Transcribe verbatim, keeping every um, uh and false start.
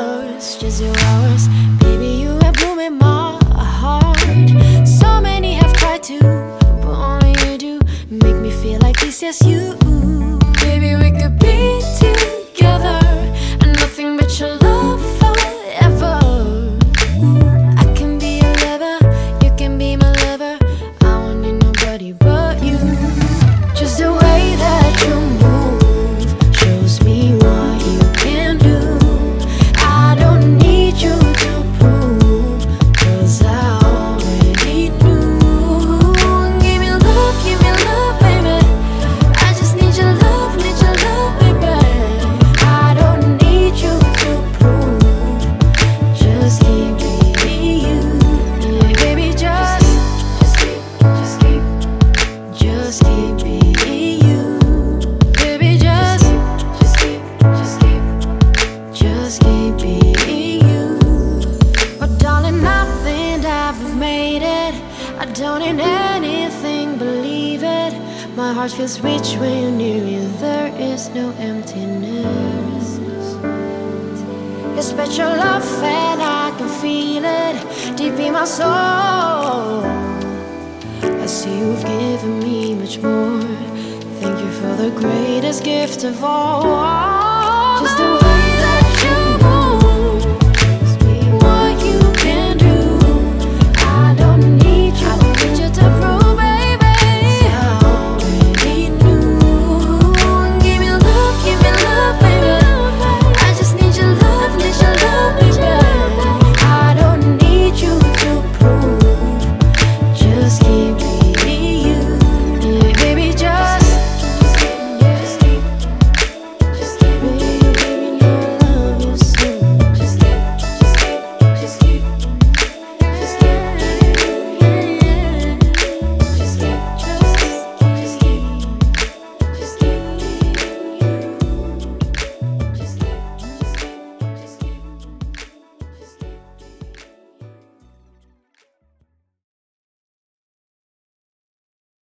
hours, just your hours. Baby, you have bloomed my heart. So many have tried to, but only you do make me feel like this, yes you. Baby, we could be together and nothing but your love forever. I can be your lover, you can be my lover. I won't need nobody but you. Just the way that you move shows me what you can do. I don't need you to prove, 'cause I already knew. Give me love, give me love, baby. I just need your love, need your love, baby. I don't need you to prove, just keep being you. Yeah, baby, just, just keep, just keep, just keep being you. Baby, just, just keep, just keep, just keep being you. But darling, I think I've made it. I don't need anything, believe it. My heart feels rich when you're near me. There is no emptiness. Your special love and I can feel it deep in my soul. I see you've given me much more. Thank you for the greatest gift of all.